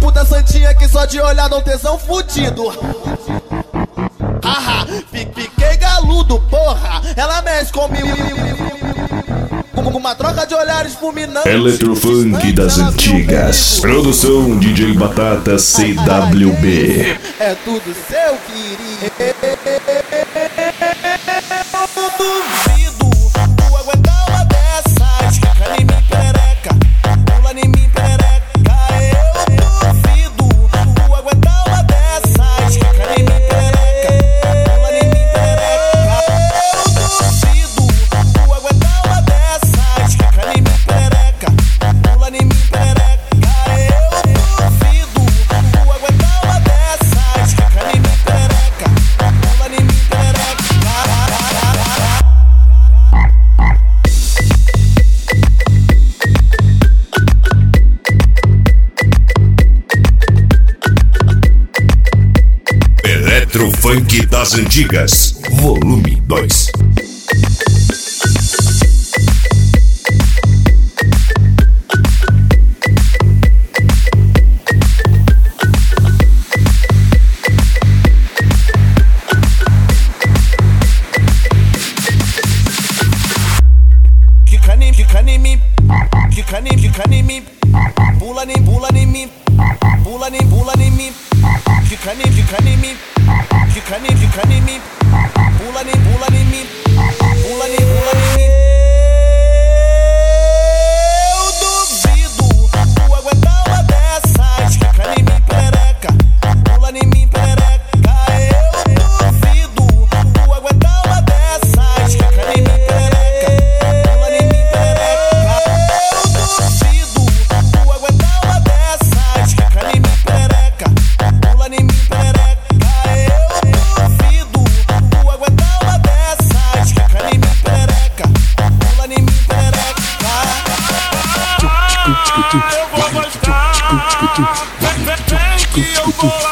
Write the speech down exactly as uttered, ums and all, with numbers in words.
puta santinha que só de olhar dá um tesão fudido. Haha, fiquei galudo, porra. Ela mexe comigo com uma troca de olhares fulminantes. Eletrofunk das antigas. Produção D J Batata C W B. É tudo seu, querido. Eu duvido tu aguentar uma dessas. Fica em mim, perereca. Pula em mim, perereca. Eu duvido tu aguentar uma dessas. Fica em mim, perereca. Pula em mim, perereca. Eu duvido tu aguentar uma dessas. Fica em mim, perereca. Pula em mim, perereca. Eu duvido tu aguentar uma dessas. Fica em mim, perereca. Pula em mim, perereca. Eletrofunk das antigas, volume dois. Fica em mim, fica em mim, fica em mim, pula em, pula em mim, pula em, pula em mim, fica em, fica em mim, fica em, fica em mim, pula em, pula em mim, pula em, pula em mim. Eu duvido tu aguentar uma dessas. Fica em mim, perereca, pula em mim, perereca. Eu duvido tu aguentar uma dessas. Fica em mim, perereca, pula em mim, perereca. Eu duvido tu aguentar uma dessas. Fica em mim, perereca, pula em mim, perereca. Eu duvido tu aguentar uma dessas. Fica em mim, perereca, pula em mim, perereca. Eu vou gostar, vem, vem que eu vou